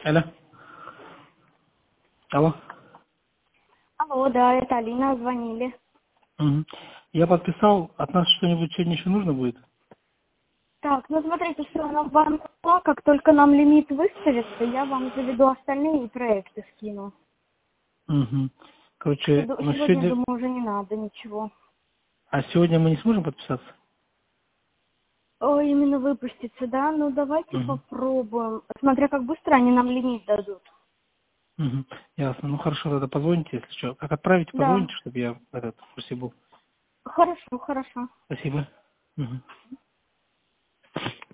Алло. Алло. Алло, да, это Алина, звонили. Мгм. Я подписал, от нас что-нибудь сегодня еще нужно будет? Так, ну смотрите, все равно вам написала, как только нам лимит выставится, я вам заведу остальные проекты, скину. Угу. Короче, ну Сегодня, сегодня... думаю, уже не надо ничего. А сегодня мы не сможем подписаться? О, именно выпуститься, да? Ну давайте Угу. попробуем. Смотря как быстро они нам лимит дадут. Угу. Ясно. Ну хорошо, тогда позвоните, если что. Как отправить, Да, позвоните, чтобы я в курсе был. хорошо, хорошо. Спасибо. Угу.